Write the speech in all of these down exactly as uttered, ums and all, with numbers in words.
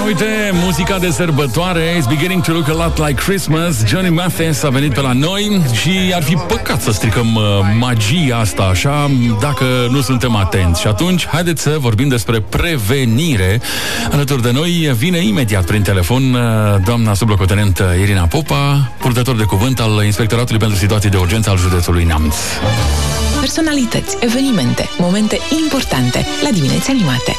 Uite, muzica de sărbătoare, It's beginning to look a lot like Christmas. Johnny Mathis a venit pe la noi și ar fi păcat să stricăm uh, magia asta așa dacă nu suntem atenți. Și atunci, haideți să vorbim despre prevenire. Alături de noi vine imediat prin telefon uh, doamna sublocotenent Irina Popa, purtător de cuvânt al Inspectoratului pentru Situații de Urgență al județului Neamț. Personalități, evenimente, momente importante la Dimineți Animate.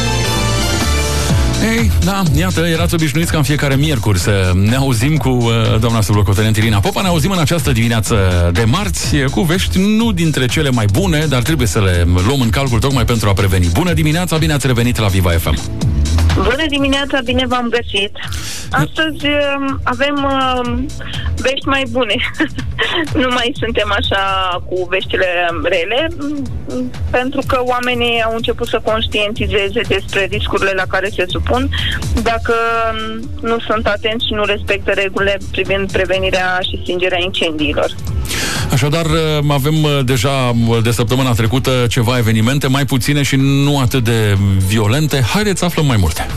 Ei, da, iată, erați obișnuiți ca în fiecare miercuri să ne auzim cu uh, doamna sublocotenent Irina Popa. Ne auzim în această dimineață de marți cu vești nu dintre cele mai bune, dar trebuie să le luăm în calcul tocmai pentru a preveni. Bună dimineața, bine ați revenit la Viva F M. Bună dimineața, bine v-am găsit. Astăzi uh, avem uh, vești mai bune. Nu mai suntem așa cu veștile rele, pentru că oamenii au început să conștientizeze despre riscurile la care se supun dacă nu sunt atenți și nu respectă regulile privind prevenirea și stingerea incendiilor. Așadar, avem deja de săptămâna trecută ceva evenimente mai puține și nu atât de violente. Haideți să aflăm mai multe.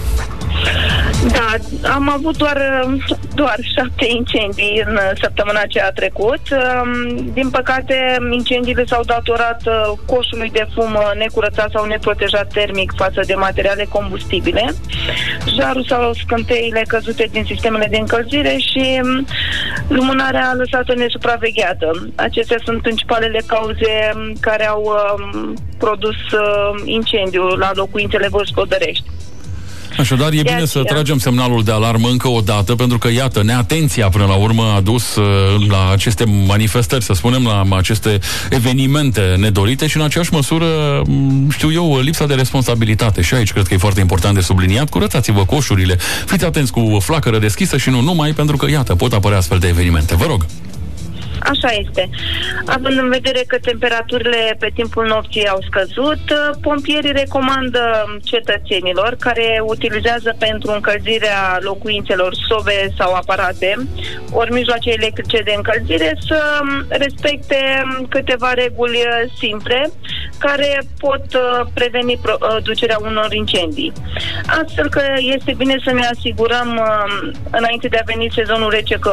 Da, am avut doar, doar șapte incendii în săptămâna ce a trecut. Din păcate, incendiile s-au datorat coșului de fum necurățat sau neprotejat termic față de materiale combustibile, jarul sau scânteile căzute din sistemele de încălzire și lumânarea lăsată nesupravegheată. Acestea sunt principalele cauze care au produs incendiul la locuințele gospodărești. Așadar, e bine să tragem semnalul de alarmă încă o dată, pentru că, iată, neatenția până la urmă a dus uh, la aceste manifestări, să spunem, la aceste evenimente nedorite și, în aceeași măsură, știu eu, lipsa de responsabilitate. Și aici cred că e foarte important de subliniat. Curățați-vă coșurile, fiți atenți cu flacără deschisă și nu numai, pentru că, iată, pot apărea astfel de evenimente. Vă rog! Așa este. Având în vedere că temperaturile pe timpul nopții au scăzut, pompierii recomandă cetățenilor care utilizează pentru încălzirea locuințelor sobe sau aparate ori mijloace electrice de încălzire să respecte câteva reguli simple care pot preveni producerea unor incendii. Astfel că este bine să ne asigurăm înainte de a veni sezonul rece că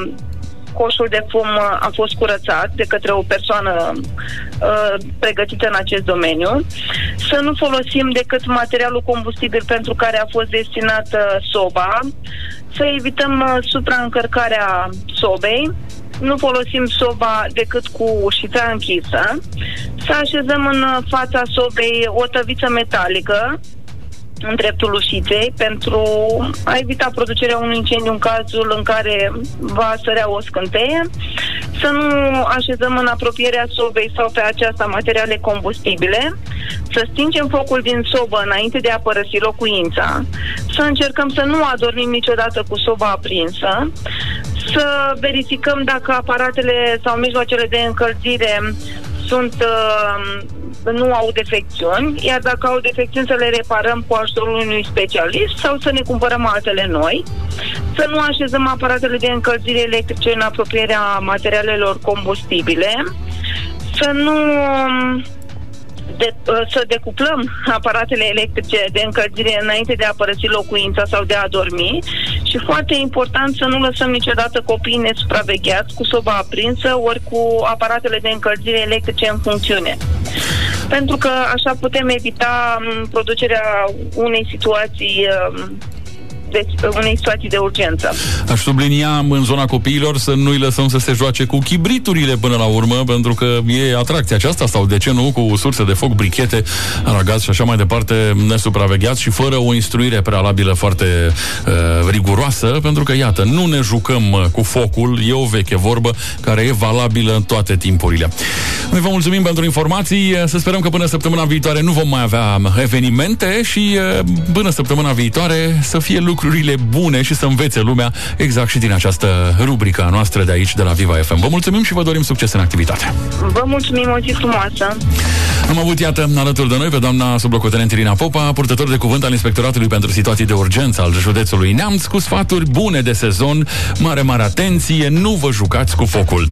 coșul de fum a fost curățat de către o persoană uh, pregătită în acest domeniu, să nu folosim decât materialul combustibil pentru care a fost destinată soba, să evităm uh, supraîncărcarea sobei, nu folosim soba decât cu ușița închisă, să așezăm în fața sobei o tăviță metalică în dreptul ușiței pentru a evita producerea unui incendiu în cazul în care va sărea o scânteie, să nu așezăm în apropierea sobei sau pe aceasta materiale combustibile, să stingem focul din sobă înainte de a părăsi locuința, să încercăm să nu adormim niciodată cu soba aprinsă, să verificăm dacă aparatele sau mijloacele de încălzire sunt uh, nu au defecțiuni, iar dacă au defecțiuni să le reparăm cu ajutorul unui specialist sau să ne cumpărăm altele noi, să nu așezăm aparatele de încălzire electrice în apropierea materialelor combustibile, să nu de, să decuplăm aparatele electrice de încălzire înainte de a părăsi locuința sau de a dormi și, foarte important, să nu lăsăm niciodată copiii nesupravegheați cu soba aprinsă ori cu aparatele de încălzire electrice în funcțiune. Pentru că așa putem evita producerea unei situații de, unei situații de urgență. Aș sublinia în zona copiilor să nu-i lăsăm să se joace cu chibriturile până la urmă, pentru că e atracția aceasta, sau de ce nu, cu surse de foc, brichete, aragaz și așa mai departe, nesupravegheați și fără o instruire prealabilă foarte uh, riguroasă, pentru că, iată, nu ne jucăm cu focul, e o veche vorbă care e valabilă în toate timpurile. Noi vă mulțumim pentru informații, să sperăm că până săptămâna viitoare nu vom mai avea evenimente și uh, până săptămâna viitoare să fie lucruri lucrurile bune și să învețe lumea exact și din această rubrică a noastră de aici, de la Viva F M. Vă mulțumim și vă dorim succes în activitate. Vă mulțumim, o zi frumoasă. Am avut, iată, alături de noi pe doamna sublocotenent Irina Popa, purtător de cuvânt al Inspectoratului pentru Situații de Urgență al județului Neamț, cu sfaturi bune de sezon, mare, mare atenție, nu vă jucați cu focul.